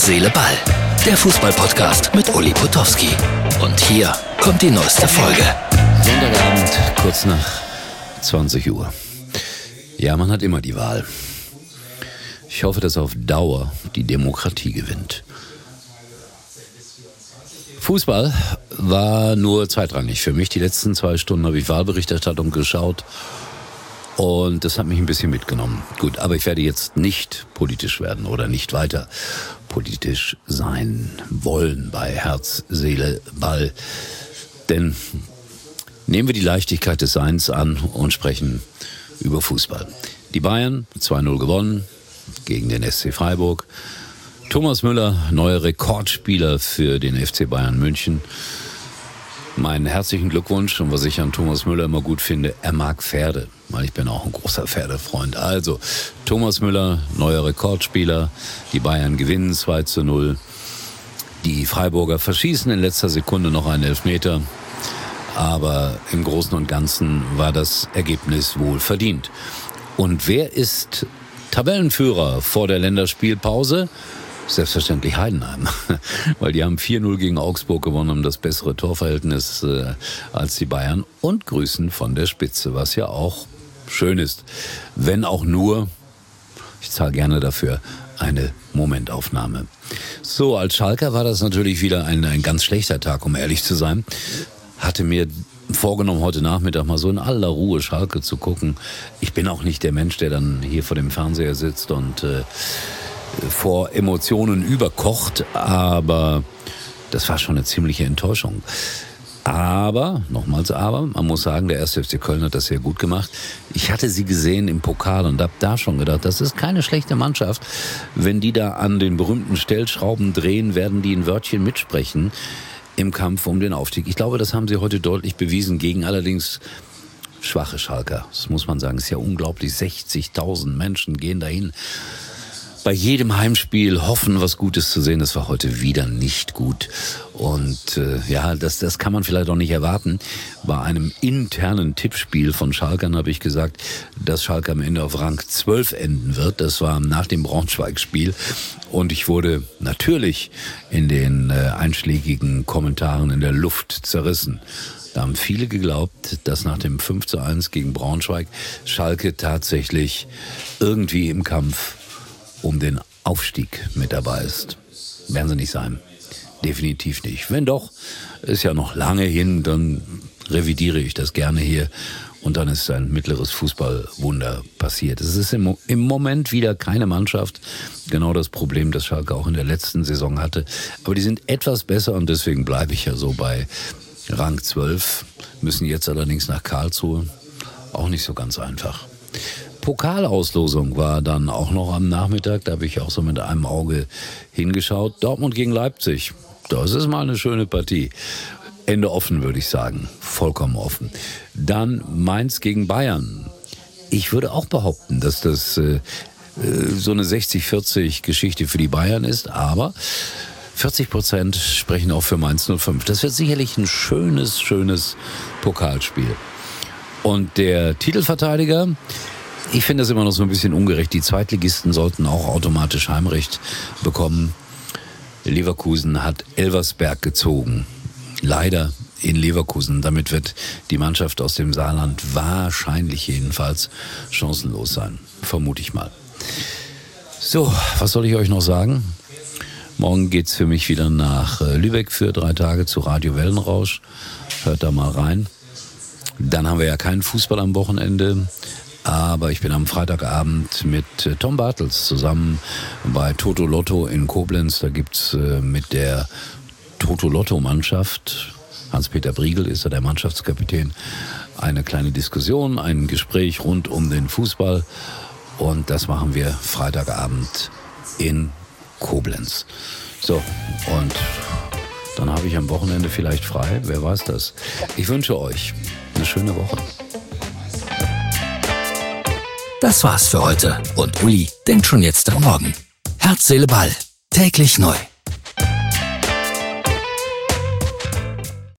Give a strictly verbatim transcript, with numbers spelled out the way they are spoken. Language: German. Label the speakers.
Speaker 1: Herz, Seele, Ball. Der Fußball-Podcast mit Uli Potowski. Und hier kommt die neueste Folge.
Speaker 2: Sonntagabend, kurz nach zwanzig Uhr. Ja, man hat immer die Wahl. Ich hoffe, dass auf Dauer die Demokratie gewinnt. Fußball war nur zweitrangig für mich. Die letzten zwei Stunden habe ich Wahlberichterstattung geschaut und das hat mich ein bisschen mitgenommen. Gut, aber ich werde jetzt nicht politisch werden oder nicht weiter politisch sein wollen bei Herz, Seele, Ball. Denn nehmen wir die Leichtigkeit des Seins an und sprechen über Fußball. Die Bayern, zwei null gewonnen gegen den S C Freiburg. Thomas Müller, neuer Rekordspieler für den F C Bayern München. Meinen herzlichen Glückwunsch, und was ich an Thomas Müller immer gut finde, er mag Pferde, weil ich bin auch ein großer Pferdefreund. Also, Thomas Müller, neuer Rekordspieler, die Bayern gewinnen zwei zu null. Die Freiburger verschießen in letzter Sekunde noch einen Elfmeter, aber im Großen und Ganzen war das Ergebnis wohl verdient. Und wer ist Tabellenführer vor der Länderspielpause? Selbstverständlich Heidenheim, weil die haben vier null gegen Augsburg gewonnen, haben das bessere Torverhältnis äh, als die Bayern und grüßen von der Spitze, was ja auch schön ist. Wenn auch nur, ich zahle gerne dafür, eine Momentaufnahme. So, als Schalker war das natürlich wieder ein, ein ganz schlechter Tag, um ehrlich zu sein. Hatte mir vorgenommen, heute Nachmittag mal so in aller Ruhe Schalke zu gucken. Ich bin auch nicht der Mensch, der dann hier vor dem Fernseher sitzt und äh, vor Emotionen überkocht, aber das war schon eine ziemliche Enttäuschung. Aber, nochmals aber, man muss sagen, der erste F C Köln hat das sehr gut gemacht. Ich hatte sie gesehen im Pokal und habe da schon gedacht, das ist keine schlechte Mannschaft. Wenn die da an den berühmten Stellschrauben drehen, werden die ein Wörtchen mitsprechen im Kampf um den Aufstieg. Ich glaube, das haben sie heute deutlich bewiesen, gegen allerdings schwache Schalker. Das muss man sagen, es ist ja unglaublich, sechzigtausend Menschen gehen dahin. Bei jedem Heimspiel hoffen, was Gutes zu sehen. Das war heute wieder nicht gut. Und äh, ja, das, das kann man vielleicht auch nicht erwarten. Bei einem internen Tippspiel von Schalkern habe ich gesagt, dass Schalke am Ende auf Rang zwölf enden wird. Das war nach dem Braunschweig-Spiel. Und ich wurde natürlich in den äh, einschlägigen Kommentaren in der Luft zerrissen. Da haben viele geglaubt, dass nach dem fünf zu eins gegen Braunschweig Schalke tatsächlich irgendwie im Kampf um den Aufstieg mit dabei ist. Werden sie nicht sein. Definitiv nicht. Wenn doch, ist ja noch lange hin, dann revidiere ich das gerne hier und dann ist ein mittleres Fußballwunder passiert. Es ist im, im Moment wieder keine Mannschaft. Genau das Problem, das Schalke auch in der letzten Saison hatte. Aber die sind etwas besser und deswegen bleibe ich ja so bei Rang zwölf. Müssen jetzt allerdings nach Karlsruhe. Auch nicht so ganz einfach. Pokalauslosung war dann auch noch am Nachmittag, da habe ich auch so mit einem Auge hingeschaut. Dortmund gegen Leipzig, das ist mal eine schöne Partie. Ende offen, würde ich sagen, vollkommen offen. Dann Mainz gegen Bayern. Ich würde auch behaupten, dass das äh, so eine sechzig vierzig Geschichte für die Bayern ist, aber vierzig Prozent sprechen auch für Mainz null fünf. Das wird sicherlich ein schönes, schönes Pokalspiel. Und der Titelverteidiger, ich finde das immer noch so ein bisschen ungerecht. Die Zweitligisten sollten auch automatisch Heimrecht bekommen. Leverkusen hat Elversberg gezogen. Leider in Leverkusen. Damit wird die Mannschaft aus dem Saarland wahrscheinlich jedenfalls chancenlos sein. Vermute ich mal. So, was soll ich euch noch sagen? Morgen geht's für mich wieder nach Lübeck für drei Tage zu Radio Wellenrausch. Hört da mal rein. Dann haben wir ja keinen Fußball am Wochenende. Aber ich bin am Freitagabend mit Tom Bartels zusammen bei Toto Lotto in Koblenz. Da gibt's mit der Toto Lotto Mannschaft, Hans-Peter Briegel ist da der Mannschaftskapitän, eine kleine Diskussion, ein Gespräch rund um den Fußball. Und das machen wir Freitagabend in Koblenz. So, und dann habe ich am Wochenende vielleicht frei, wer weiß das. Ich wünsche euch eine schöne Woche.
Speaker 1: Das war's für heute und Uli denkt schon jetzt am Morgen. Herz, Seele, Ball. Täglich neu.